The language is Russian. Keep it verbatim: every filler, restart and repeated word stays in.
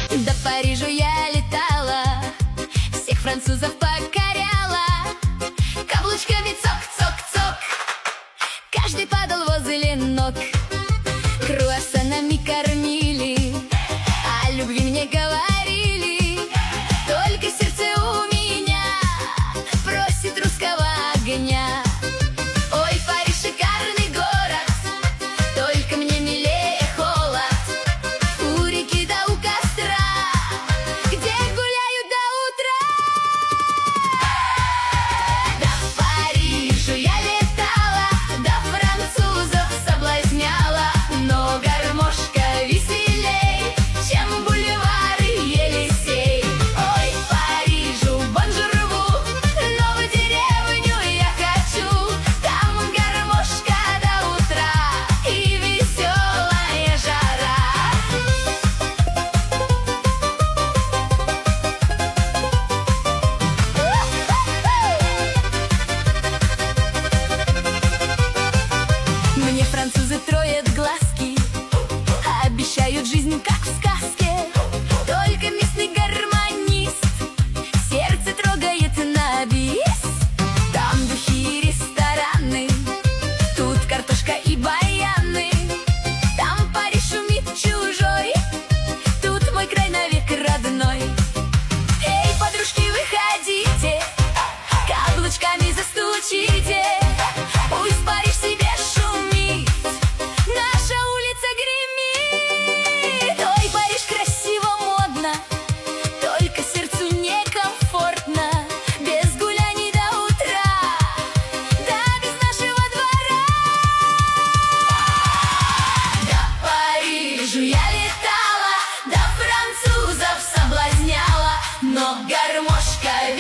До Парижа я летала, всех французов покоряла. Каблучками цок-цок-цок, каждый падал возле ног. Круассанами кормили, о любви мне говорили. Только сердце у меня просит русского огня. Ой, Париж шикарный город, только мне милее холод. У реки да у костра, где гуляю до утра. До Парижа я летала, до французов соблазняла. Но гармошка веселей, чем бульвары Елисей. Ой, Парижу бонжурву, но в деревню я хочу. Там гармошка до утра и веселая жара. Мне французы строят глазки, обещают жизнь, как в сказке. Только местный гармонист сердце трогает на бис. Там духи и рестораны, тут картошка и баяны. Там Париж шумит чужой, тут мой край навек родной. Эй, подружки, выходите, каблучками застучите. Пусть Париж себе шумит, наша улица гремит. Ой, Париж красиво, модно, только сердцу некомфортно. Без гуляний до утра, да без нашего двора. До Парижа я летала, до французов соблазняла. Но гармошка